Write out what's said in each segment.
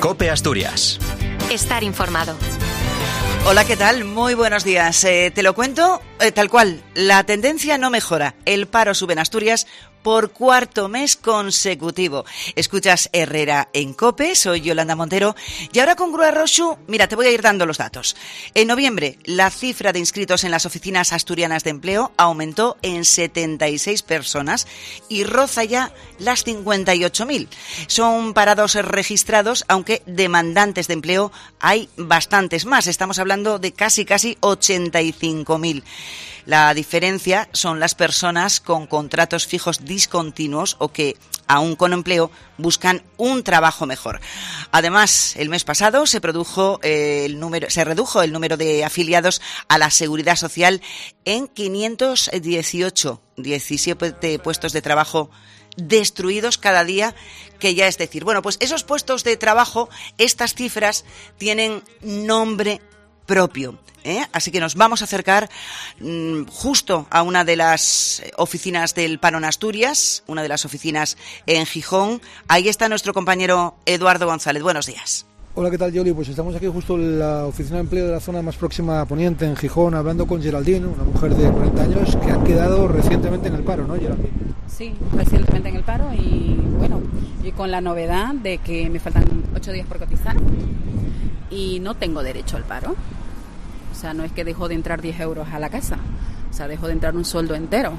COPE Asturias. Estar informado. Hola, ¿qué tal? Muy buenos días. Te lo cuento tal cual. La tendencia no mejora. El paro sube en Asturias por cuarto mes consecutivo. Escuchas Herrera en COPE, soy Yolanda Montero. Y ahora con Grúa Roxu, mira, te voy a ir dando los datos. En noviembre, la cifra de inscritos en las oficinas asturianas de empleo aumentó en 76 personas y roza ya las 58.000. Son parados registrados, aunque demandantes de empleo hay bastantes más. Estamos hablando de casi 85.000. La diferencia son las personas con contratos fijos discontinuos o que, aún con empleo, buscan un trabajo mejor. Además, el mes pasado se redujo el número de afiliados a la Seguridad Social en 518, 17 puestos de trabajo destruidos cada día, que ya es decir, bueno, pues esos puestos de trabajo, estas cifras tienen nombre propio. Así que nos vamos a acercar justo a una de las oficinas del paro en Asturias, una de las oficinas en Gijón. Ahí está nuestro compañero Eduardo González. Buenos días. Hola, ¿qué tal, Yoli? Pues estamos aquí justo en la oficina de empleo de la zona más próxima a Poniente, en Gijón, hablando con Geraldine, una mujer de 40 años que ha quedado recientemente en el paro, ¿no, Geraldine? Sí, recientemente en el paro y bueno, y con la novedad de que me faltan 8 días por cotizar y no tengo derecho al paro. O sea, no es que dejo de entrar 10 euros a la casa, o sea, dejo de entrar un sueldo entero,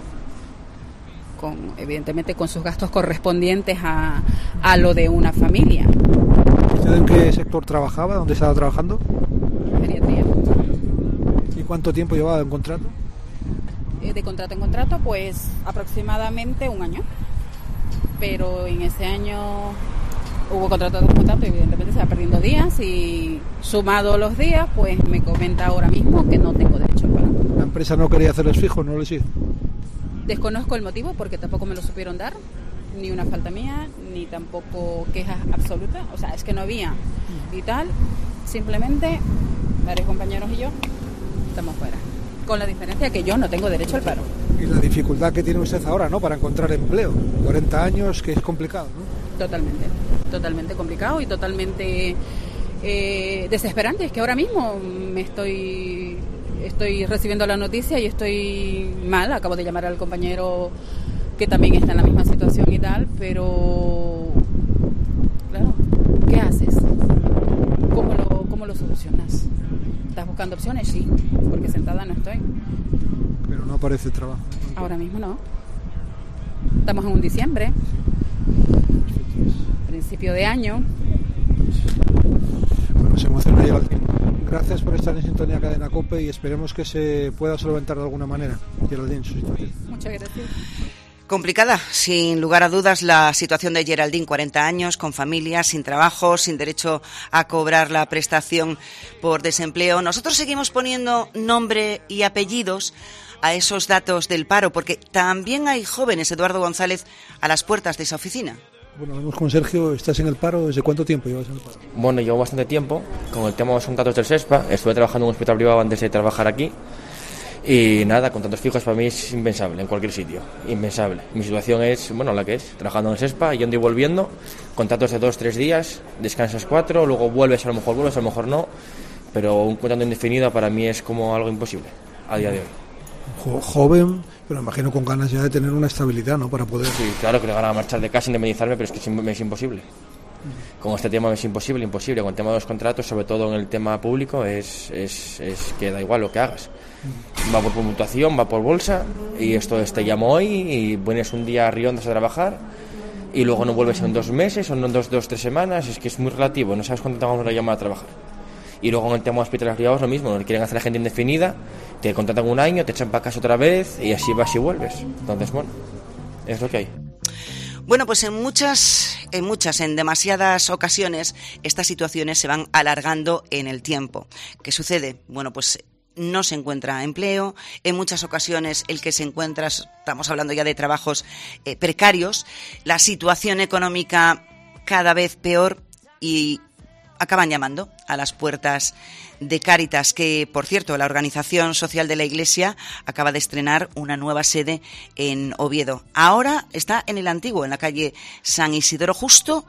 evidentemente con sus gastos correspondientes a lo de una familia. ¿Usted en qué sector trabajaba? ¿Dónde estaba trabajando? Geriatría. ¿Y cuánto tiempo llevaba en contrato? De contrato en contrato, pues aproximadamente un año. Pero en ese año hubo contrato de contrato, evidentemente se va perdiendo días y sumado los días, pues me comenta ahora mismo que no tengo derecho al paro. ¿La empresa no quería hacerles fijo, no les hizo? Desconozco el motivo porque tampoco me lo supieron dar, ni una falta mía, ni tampoco quejas absolutas, o sea, es que no había y tal, simplemente varios compañeros y yo estamos fuera, con la diferencia que yo no tengo derecho al paro. Y la dificultad que tiene usted ahora, ¿no?, para encontrar empleo, 40 años, que es complicado, ¿no? Totalmente complicado y totalmente desesperante. Es que ahora mismo estoy recibiendo la noticia y estoy mal. Acabo de llamar al compañero que también está en la misma situación y tal, pero claro, ¿qué haces? ¿Cómo lo solucionas? ¿Estás buscando opciones? Sí, porque sentada no estoy. Pero no aparece trabajo. Ahora mismo no. Estamos en un diciembre, principio de año. Bueno, se emociona ya el tiempo. Gracias por estar en sintonía Cadena COPE y esperemos que se pueda solventar de alguna manera, Geraldine, su situación. Muchas gracias. Complicada, sin lugar a dudas, la situación de Geraldine, 40 años, con familia, sin trabajo, sin derecho a cobrar la prestación por desempleo. Nosotros seguimos poniendo nombre y apellidos a esos datos del paro, porque también hay jóvenes, Eduardo González, a las puertas de esa oficina. Bueno, vamos con Sergio. ¿Estás en el paro? ¿Desde cuánto tiempo llevas en el paro? Bueno, llevo bastante tiempo con el tema de los contratos del SESPA. Estuve trabajando en un hospital privado antes de trabajar aquí. Y nada, contratos fijos para mí es impensable en cualquier sitio, impensable. Mi situación es, bueno, la que es, trabajando en el SESPA, yendo y volviendo, contratos de 2-3 días, descansas 4, luego vuelves, a lo mejor no, pero un contrato indefinido para mí es como algo imposible a día de hoy. Joven, pero imagino con ganas ya de tener una estabilidad, ¿no?, para poder... Sí, claro que le van a marchar de casa, indemnizarme, pero es que me es imposible. Con este tema es imposible. Con el tema de los contratos, sobre todo en el tema público, es que da igual lo que hagas. Va por conmutación, va por bolsa, y esto te llamo hoy y vienes un día a Riondas a trabajar y luego no vuelves en 2 meses o en 2-3 semanas. Es que es muy relativo, no sabes cuánto te vamos a llamar a trabajar. Y luego en el tema de hospitales privados lo mismo, quieren hacer a la gente indefinida, te contratan un año, te echan para casa otra vez y así vas y vuelves. Entonces, bueno, es lo que hay. Bueno, pues en demasiadas ocasiones estas situaciones se van alargando en el tiempo. ¿Qué sucede? Bueno, pues no se encuentra empleo, en muchas ocasiones el que se encuentra, estamos hablando ya de trabajos precarios, la situación económica cada vez peor y acaban llamando a las puertas de Cáritas, que, por cierto, la Organización Social de la Iglesia acaba de estrenar una nueva sede en Oviedo. Ahora está en el antiguo, en la calle San Isidoro, justo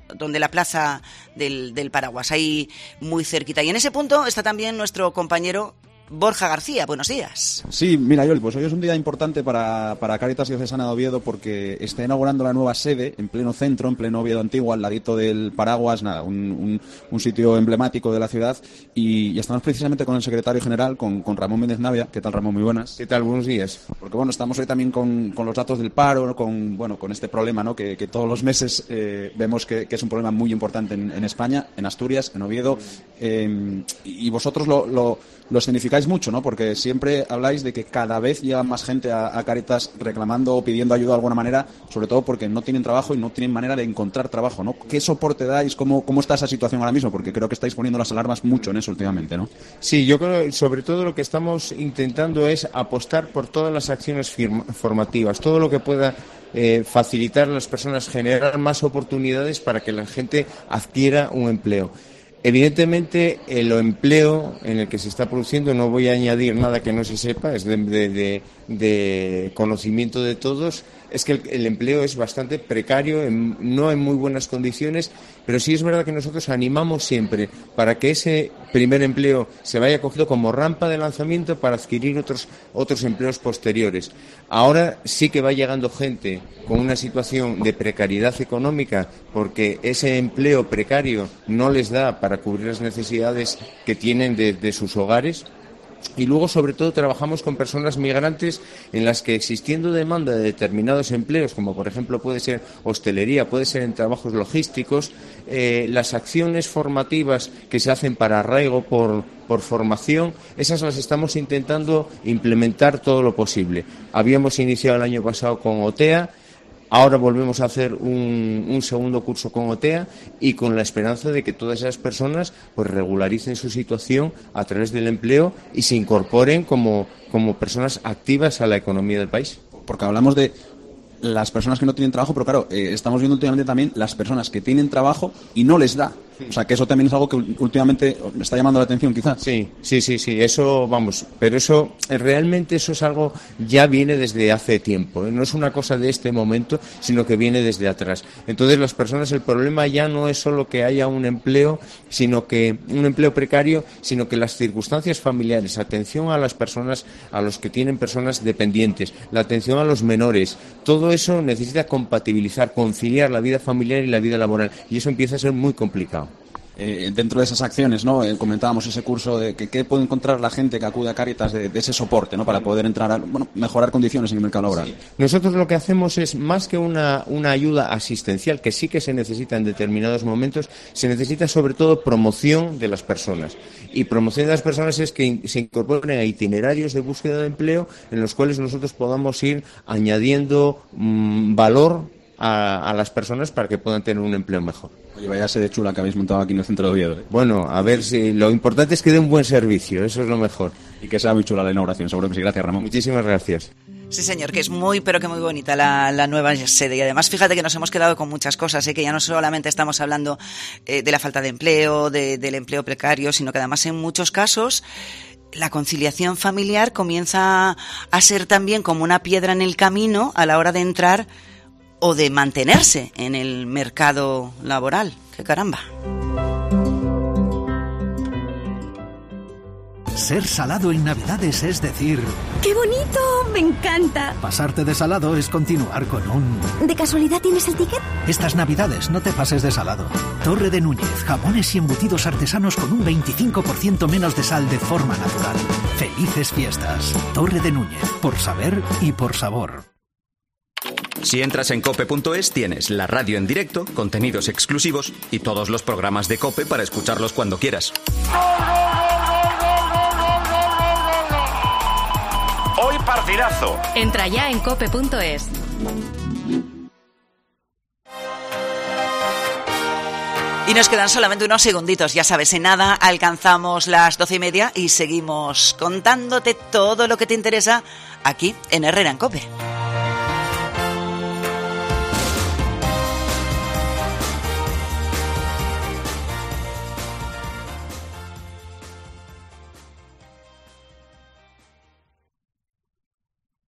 donde la plaza del Paraguas, ahí muy cerquita. Y en ese punto está también nuestro compañero Borja García. Buenos días. Sí, mira, Yoli, pues hoy es un día importante para Cáritas Diocesana de Oviedo porque está inaugurando la nueva sede en pleno centro, en pleno Oviedo Antiguo, al ladito del Paraguas, un sitio emblemático de la ciudad, y estamos precisamente con el secretario general, con Ramón Méndez Navia. ¿Qué tal, Ramón? Muy buenas. ¿Qué tal? Buenos días. Porque bueno, estamos hoy también con los datos del paro, con este problema, ¿no? Que todos los meses vemos que es un problema muy importante en España, en Asturias, en Oviedo, y vosotros lo significáis mucho, ¿no? Porque siempre habláis de que cada vez llega más gente a Cáritas reclamando o pidiendo ayuda de alguna manera, sobre todo porque no tienen trabajo y no tienen manera de encontrar trabajo, ¿no? ¿Qué soporte dais? ¿Cómo está esa situación ahora mismo? Porque creo que estáis poniendo las alarmas mucho en eso últimamente, ¿no? Sí, yo creo que sobre todo lo que estamos intentando es apostar por todas las acciones formativas, todo lo que pueda facilitar a las personas, generar más oportunidades para que la gente adquiera un empleo. Evidentemente, el empleo en el que se está produciendo, no voy a añadir nada que no se sepa, es de conocimiento de todos, es que el empleo es bastante precario, no en muy buenas condiciones, pero sí es verdad que nosotros animamos siempre para que ese primer empleo se vaya cogido como rampa de lanzamiento para adquirir otros empleos posteriores. Ahora sí que va llegando gente con una situación de precariedad económica porque ese empleo precario no les da para cubrir las necesidades que tienen de sus hogares. Y luego, sobre todo, trabajamos con personas migrantes en las que, existiendo demanda de determinados empleos, como por ejemplo puede ser hostelería, puede ser en trabajos logísticos, las acciones formativas que se hacen para arraigo por formación, esas las estamos intentando implementar todo lo posible. Habíamos iniciado el año pasado con OTEA. Ahora volvemos a hacer un segundo curso con OTEA y con la esperanza de que todas esas personas pues regularicen su situación a través del empleo y se incorporen como personas activas a la economía del país. Porque hablamos de las personas que no tienen trabajo, pero claro, estamos viendo últimamente también las personas que tienen trabajo y no les da. O sea, que eso también es algo que últimamente me está llamando la atención, quizás. Sí, eso, vamos, pero eso, realmente eso es algo, ya viene desde hace tiempo, ¿eh? No es una cosa de este momento, sino que viene desde atrás. Entonces, las personas, el problema ya no es solo que haya un empleo precario, sino que las circunstancias familiares, atención a las personas, a los que tienen personas dependientes, la atención a los menores, todo eso necesita compatibilizar, conciliar la vida familiar y la vida laboral, y eso empieza a ser muy complicado. Dentro de esas acciones, ¿no? Comentábamos ese curso de que puede encontrar la gente que acude a Cáritas de ese soporte, ¿no? Para poder entrar mejorar condiciones en el mercado laboral. Sí. Nosotros lo que hacemos es, más que una ayuda asistencial, que sí que se necesita en determinados momentos, se necesita sobre todo promoción de las personas. Y promoción de las personas es que se incorporen a itinerarios de búsqueda de empleo en los cuales nosotros podamos ir añadiendo valor a las personas para que puedan tener un empleo mejor. Oye, vaya sede chula que habéis montado aquí en el centro de Oviedo, ¿eh? Bueno, a ver si lo importante es que dé un buen servicio, eso es lo mejor. Y que sea muy chula la inauguración, seguro que sí. Gracias, Ramón. Muchísimas gracias. Sí, señor, que es muy, pero que muy bonita la nueva sede. Y además, fíjate que nos hemos quedado con muchas cosas, que ya no solamente estamos hablando de la falta de empleo, del empleo precario, sino que además en muchos casos la conciliación familiar comienza a ser también como una piedra en el camino a la hora de entrar o de mantenerse en el mercado laboral. ¡Qué caramba! Ser salado en Navidades es decir... ¡Qué bonito! ¡Me encanta! Pasarte de salado es continuar con un... ¿De casualidad tienes el ticket? Estas Navidades no te pases de salado. Torre de Núñez, jamones y embutidos artesanos con un 25% menos de sal de forma natural. ¡Felices fiestas! Torre de Núñez, por saber y por sabor. Si entras en cope.es tienes la radio en directo, contenidos exclusivos y todos los programas de COPE para escucharlos cuando quieras. Hoy partidazo. Entra ya en cope.es. Y nos quedan solamente unos segunditos, ya sabes, en nada alcanzamos las 12:30 y seguimos contándote todo lo que te interesa aquí en Herrera en COPE.